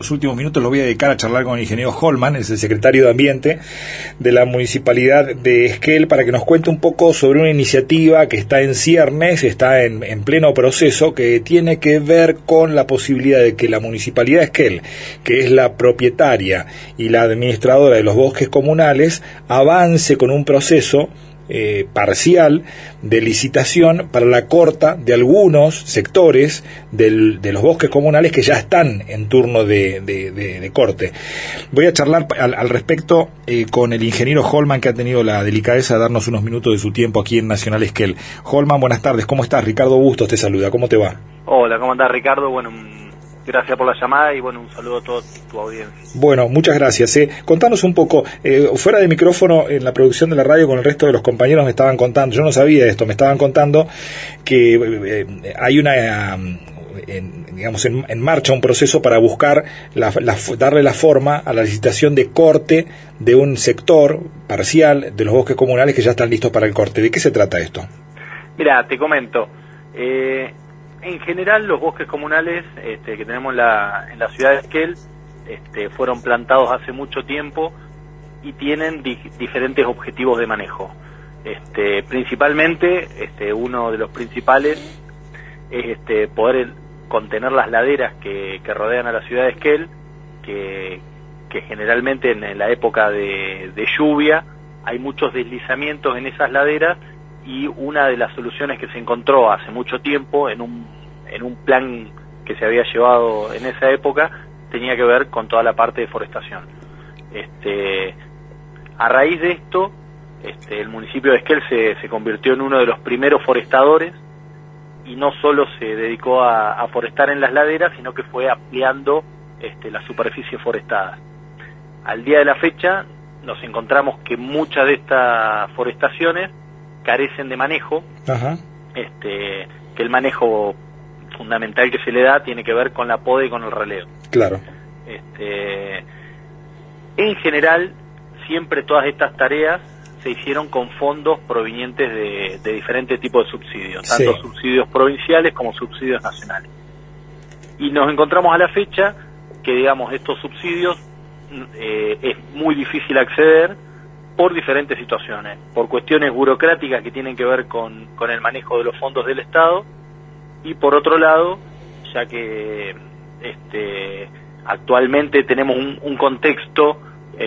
Los últimos minutos los voy a dedicar a charlar con el ingeniero Holman, es el secretario de Ambiente de la Municipalidad de Esquel, para que nos cuente un poco sobre una iniciativa que está en ciernes, está en pleno proceso, que tiene que ver con la posibilidad de que la Municipalidad de Esquel, que es la propietaria y la administradora de los bosques comunales, avance con un proceso parcial de licitación para la corta de algunos sectores de los bosques comunales que ya están en turno de corte. Voy a charlar al respecto con el ingeniero Holman, que ha tenido la delicadeza de darnos unos minutos de su tiempo aquí en Nacional Esquel. Holman, buenas tardes, ¿cómo estás? Ricardo Bustos te saluda, ¿cómo te va? Hola, ¿cómo andás, Ricardo? Bueno, gracias por la llamada y bueno, un saludo a toda tu audiencia. Bueno, muchas gracias. Contanos un poco, fuera de micrófono, en la producción de la radio con el resto de los compañeros me estaban contando, yo no sabía esto, me estaban contando que hay en marcha un proceso para buscar darle la forma a la licitación de corte de un sector parcial de los bosques comunales que ya están listos para el corte. ¿De qué se trata esto? Mira, te comento. En general, los bosques comunales que tenemos en la ciudad de Esquel fueron plantados hace mucho tiempo y tienen diferentes objetivos de manejo. Principalmente, uno de los principales es poder contener las laderas que rodean a la ciudad de Esquel, que generalmente en la época de lluvia hay muchos deslizamientos en esas laderas. Y una de las soluciones que se encontró hace mucho tiempo en un plan que se había llevado en esa época tenía que ver con toda la parte de forestación. A raíz de esto, el municipio de Esquel se convirtió en uno de los primeros forestadores y no solo se dedicó a forestar en las laderas, sino que fue ampliando la superficie forestada. Al día de la fecha nos encontramos que muchas de estas forestaciones carecen de manejo. Ajá. Que el manejo fundamental que se le da tiene que ver con la poda y con el relevo. Claro. En general, siempre todas estas tareas se hicieron con fondos provenientes de diferentes tipos de subsidios, tanto sí, subsidios provinciales como subsidios nacionales. Y nos encontramos a la fecha que, digamos, estos subsidios es muy difícil acceder por diferentes situaciones, por cuestiones burocráticas que tienen que ver con el manejo de los fondos del Estado, y por otro lado, ya que actualmente tenemos un contexto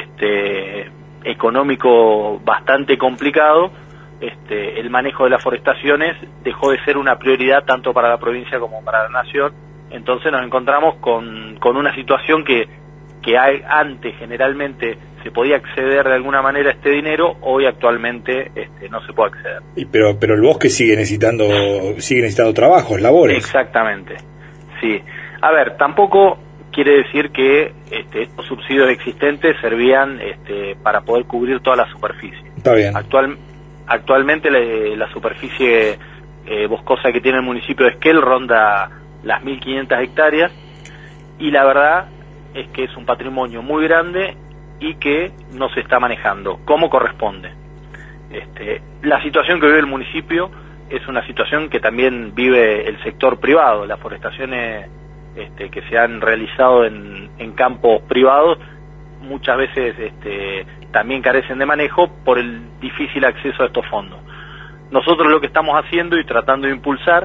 económico bastante complicado, el manejo de las forestaciones dejó de ser una prioridad tanto para la provincia como para la nación. Entonces nos encontramos con una situación que antes generalmente se podía acceder de alguna manera a este dinero, hoy actualmente no se puede acceder. Pero el bosque sigue necesitando trabajos, labores. Exactamente, sí. A ver, tampoco quiere decir que estos subsidios existentes servían para poder cubrir toda la superficie. Está bien. Actualmente la superficie boscosa que tiene el municipio de Esquel ronda las 1.500 hectáreas, y la verdad es que es un patrimonio muy grande y que no se está manejando como corresponde. La situación que vive el municipio es una situación que también vive el sector privado. Las forestaciones que se han realizado en campos privados muchas veces también carecen de manejo por el difícil acceso a estos fondos. Nosotros lo que estamos haciendo y tratando de impulsar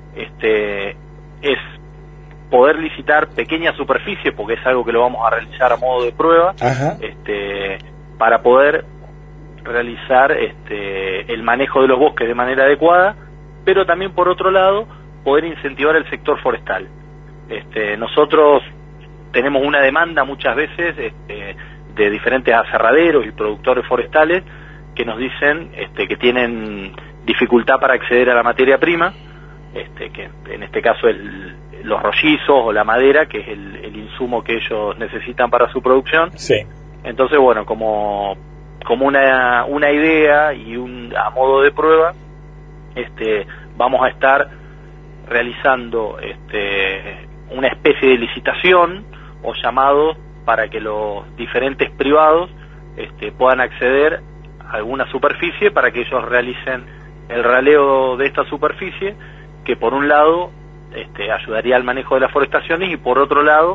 es poder licitar pequeñas superficies, porque es algo que lo vamos a realizar a modo de prueba. Ajá. Para poder realizar el manejo de los bosques de manera adecuada, pero también por otro lado poder incentivar el sector forestal. Nosotros tenemos una demanda muchas veces de diferentes aserraderos y productores forestales que nos dicen que tienen dificultad para acceder a la materia prima, que en este caso es los rollizos o la madera, que es el insumo que ellos necesitan para su producción. Sí. Entonces, bueno, como una idea y a modo de prueba, vamos a estar realizando una especie de licitación o llamado para que los diferentes privados puedan acceder a alguna superficie para que ellos realicen el raleo de esta superficie, que por un lado ayudaría al manejo de las forestaciones y por otro lado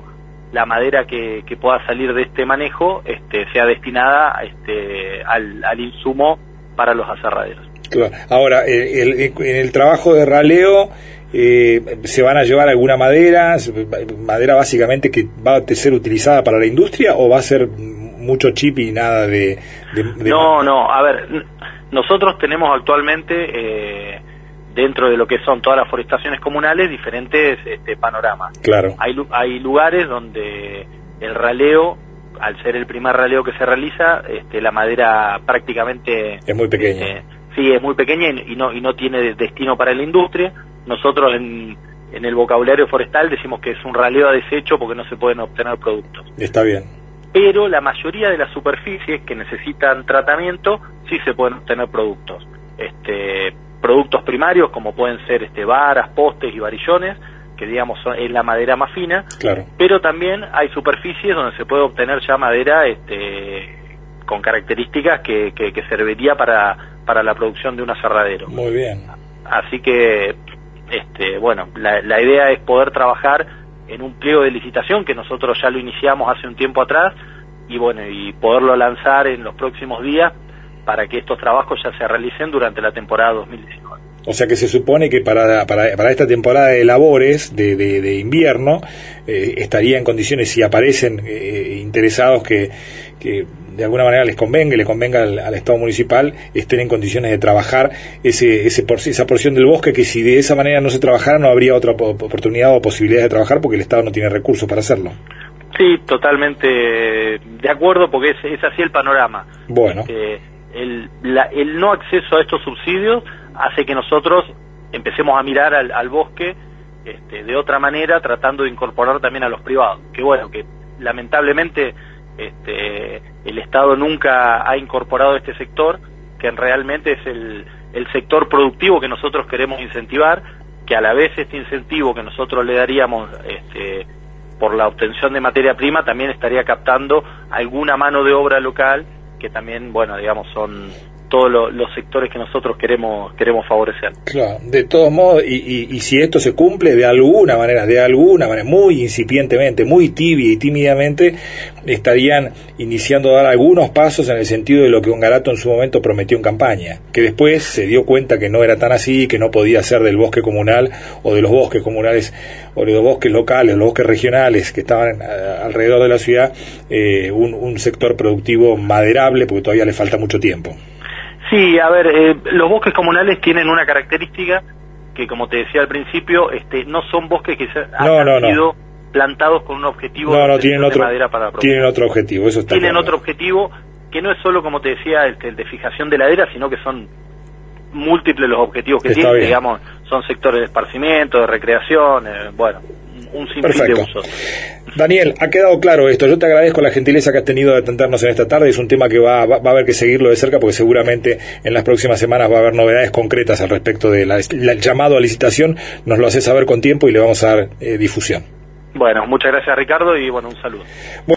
la madera que pueda salir de este manejo sea destinada al insumo para los aserraderos. Claro. Ahora, en el trabajo de raleo, ¿se van a llevar alguna madera básicamente que va a ser utilizada para la industria, o va a ser mucho chip y nada de No, a ver, nosotros tenemos actualmente dentro de lo que son todas las forestaciones comunales diferentes panoramas. Claro. Hay lugares donde el raleo, al ser el primer raleo que se realiza, la madera prácticamente es muy pequeña. Sí, es muy pequeña y no tiene destino para la industria. Nosotros en el vocabulario forestal decimos que es un raleo a desecho porque no se pueden obtener productos. Está bien. Pero la mayoría de las superficies que necesitan tratamiento sí se pueden obtener productos. Productos primarios como pueden ser varas, postes y varillones, que digamos es la madera más fina. Claro. Pero también hay superficies donde se puede obtener ya madera con características que serviría para la producción de un aserradero. Muy bien. Así que bueno, la idea es poder trabajar en un pliego de licitación que nosotros ya lo iniciamos hace un tiempo atrás, y bueno, y poderlo lanzar en los próximos días para que estos trabajos ya se realicen durante la temporada 2019. O sea que se supone que para esta temporada de labores de invierno estaría en condiciones, si aparecen interesados que de alguna manera les convenga al Estado municipal, estén en condiciones de trabajar esa porción del bosque, que si de esa manera no se trabajara no habría otra oportunidad o posibilidad de trabajar porque el Estado no tiene recursos para hacerlo. Sí, totalmente de acuerdo, porque es así el panorama. Bueno. El no acceso a estos subsidios hace que nosotros empecemos a mirar al bosque de otra manera, tratando de incorporar también a los privados, que bueno, que lamentablemente el Estado nunca ha incorporado este sector, que realmente es el sector productivo que nosotros queremos incentivar, que a la vez este incentivo que nosotros le daríamos por la obtención de materia prima también estaría captando alguna mano de obra local, que también, bueno, digamos, son todos los sectores que nosotros queremos favorecer. Claro, de todos modos, y si esto se cumple de alguna manera, muy incipientemente, muy tibia y tímidamente, estarían iniciando a dar algunos pasos en el sentido de lo que Ongarato en su momento prometió en campaña, que después se dio cuenta que no era tan así, que no podía ser del bosque comunal o de los bosques comunales o de los bosques locales, los bosques regionales que estaban alrededor de la ciudad, un sector productivo maderable, porque todavía le falta mucho tiempo. Sí, a ver, los bosques comunales tienen una característica que, como te decía al principio, no son bosques que han sido plantados con un objetivo tienen de otro, madera para producir. Tienen otro objetivo, eso está Tienen claro. Otro objetivo que no es solo, como te decía, el de fijación de ladera, sino que son múltiples los objetivos que está tienen, bien. Digamos, son sectores de esparcimiento, de recreación, bueno, un sinfín de usos. Daniel, ha quedado claro esto. Yo te agradezco la gentileza que has tenido de atendernos en esta tarde. Es un tema que va a haber que seguirlo de cerca, porque seguramente en las próximas semanas va a haber novedades concretas al respecto del llamado a licitación. Nos lo hace saber con tiempo y le vamos a dar difusión. Bueno, muchas gracias, Ricardo, y bueno, un saludo.